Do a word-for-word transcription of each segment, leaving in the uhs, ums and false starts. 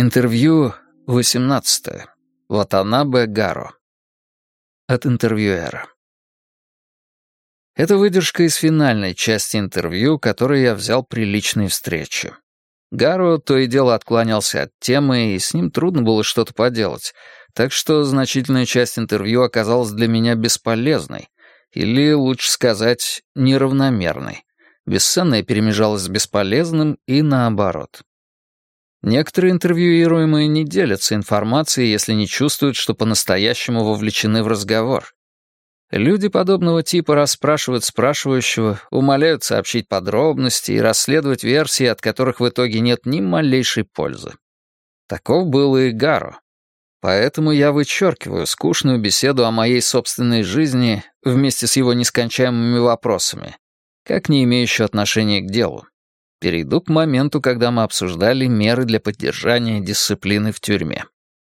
Интервью восемнадцатое. Ватанабе Гаро. От интервьюера. Это выдержка из финальной части интервью, которую я взял при личной встрече. Гаро то и дело отклонялся от темы, и с ним трудно было что-то поделать, так что значительная часть интервью оказалась для меня бесполезной, или, лучше сказать, неравномерной. Бесценное перемежалось с бесполезным и наоборот. Некоторые интервьюируемые не делятся информацией, если не чувствуют, что по-настоящему вовлечены в разговор. Люди подобного типа расспрашивают спрашивающего, умоляют сообщить подробности и расследовать версии, от которых в итоге нет ни малейшей пользы. Таков был и Гаро. Поэтому я вычеркиваю скучную беседу о моей собственной жизни вместе с его нескончаемыми вопросами, как не имеющую отношения к делу. Перейду к моменту, когда мы обсуждали меры для поддержания дисциплины в тюрьме.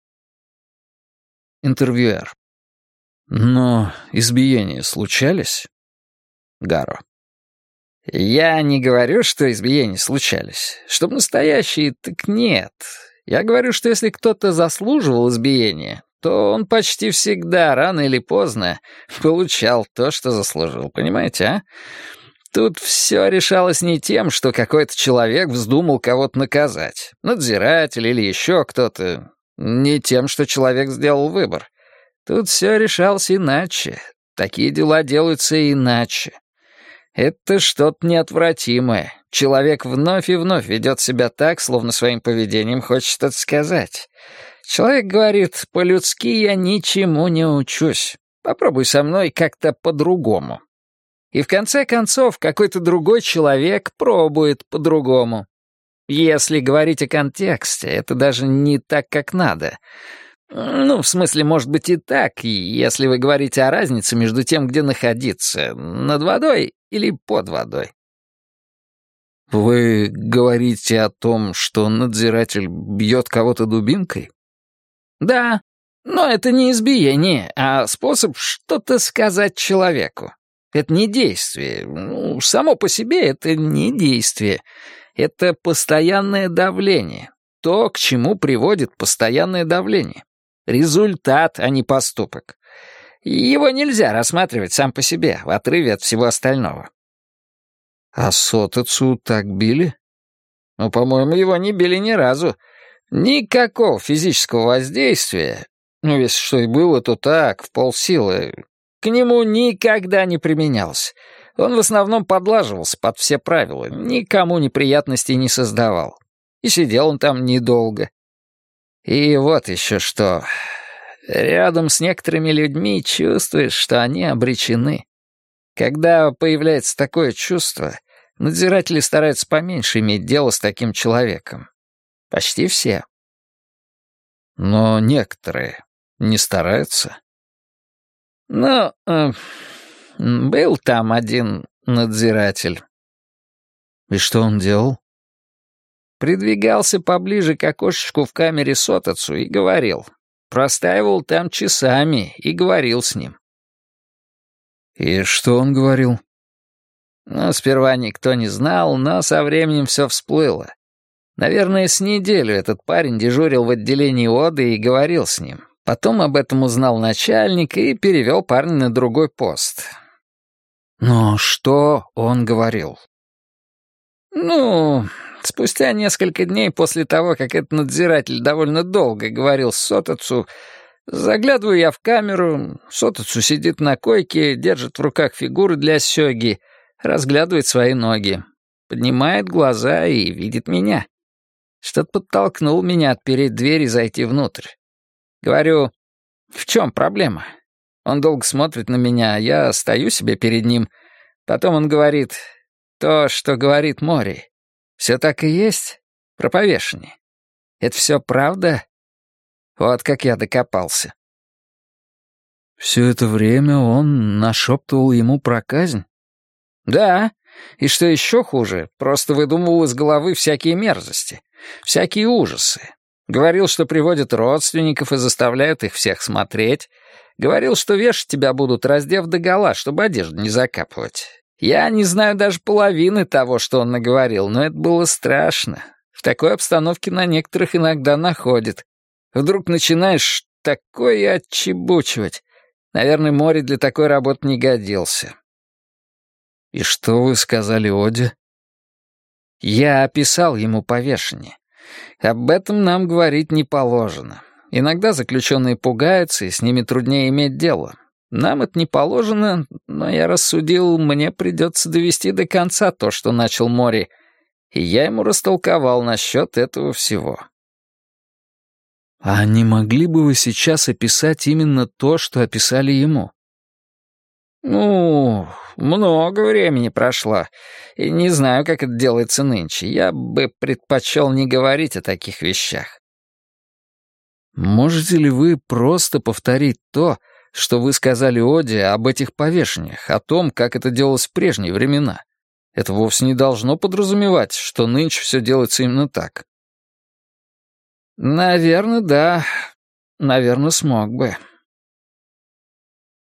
Интервьюер. Но избиения случались? Гаро. Я не говорю, что избиения случались. Чтоб настоящие, так нет. Я говорю, что если кто-то заслуживал избиения, то он почти всегда, рано или поздно, получал то, что заслужил. Понимаете, а? Тут все решалось не тем, что какой-то человек вздумал кого-то наказать, надзиратель или еще кто-то, не тем, что человек сделал выбор. Тут все решалось иначе. Такие дела делаются иначе. Это что-то неотвратимое. Человек вновь и вновь ведет себя так, словно своим поведением хочет что-то сказать. Человек говорит, по-людски я ничему не учусь. Попробуй со мной как-то по-другому. И в конце концов какой-то другой человек пробует по-другому. Если говорить о контексте, это даже не так, как надо. Ну, в смысле, может быть и так, если вы говорите о разнице между тем, где находиться, над водой или под водой. Вы говорите о том, что надзиратель бьет кого-то дубинкой? Да, но это не избиение, а способ что-то сказать человеку. Это не действие. Ну, само по себе это не действие. Это постоянное давление. То, к чему приводит постоянное давление. Результат, а не поступок. Его нельзя рассматривать сам по себе, в отрыве от всего остального. А Сотацу так били? Ну, по-моему, его не били ни разу. Никакого физического воздействия, ну, если что и было, то так, в полсилы, к нему никогда не применялось. Он в основном подлаживался под все правила, никому неприятностей не создавал. И сидел он там недолго. И вот еще что. Рядом с некоторыми людьми чувствуешь, что они обречены. Когда появляется такое чувство, надзиратели стараются поменьше иметь дело с таким человеком. Почти все. Но некоторые не стараются. Ну, э, был там один надзиратель. И что он делал? Придвигался поближе к окошечку в камере Сотацу и говорил. Простаивал там часами и говорил с ним. И что он говорил? Ну, сперва никто не знал, но со временем все всплыло. Наверное, с неделю этот парень дежурил в отделении Оды и говорил с ним. Потом об этом узнал начальник и перевел парня на другой пост. Но что он говорил? Ну, спустя несколько дней после того, как этот надзиратель довольно долго говорил с Сотацу, заглядываю я в камеру, Сотацу сидит на койке, держит в руках фигуры для сёги, разглядывает свои ноги, поднимает глаза и видит меня. Что-то подтолкнул меня отпереть дверь и зайти внутрь. Говорю, в чем проблема? Он долго смотрит на меня, а я стою себе перед ним. Потом он говорит, то, что говорит Мори, все так и есть про повешение. Это все правда? Вот как я докопался. Все это время он нашептывал ему про казнь? Да, и что еще хуже, просто выдумывал из головы всякие мерзости, всякие ужасы. Говорил, что приводят родственников и заставляют их всех смотреть. Говорил, что вешать тебя будут, раздев догола, чтобы одежду не закапывать. Я не знаю даже половины того, что он наговорил, но это было страшно. В такой обстановке на некоторых иногда находит. Вдруг начинаешь такое отчебучивать. Наверное, Мори для такой работы не годился. «И что вы сказали Оде?» «Я описал ему повешение. Об этом нам говорить не положено. Иногда заключенные пугаются, и с ними труднее иметь дело. Нам это не положено, но я рассудил, мне придется довести до конца то, что начал Мори, и я ему растолковал насчет этого всего». «А не могли бы вы сейчас описать именно то, что описали ему?» «Ну, много времени прошло, и не знаю, как это делается нынче. Я бы предпочел не говорить о таких вещах». «Можете ли вы просто повторить то, что вы сказали Оде об этих повешениях, о том, как это делалось в прежние времена? Это вовсе не должно подразумевать, что нынче все делается именно так». «Наверное, да. Наверное, смог бы».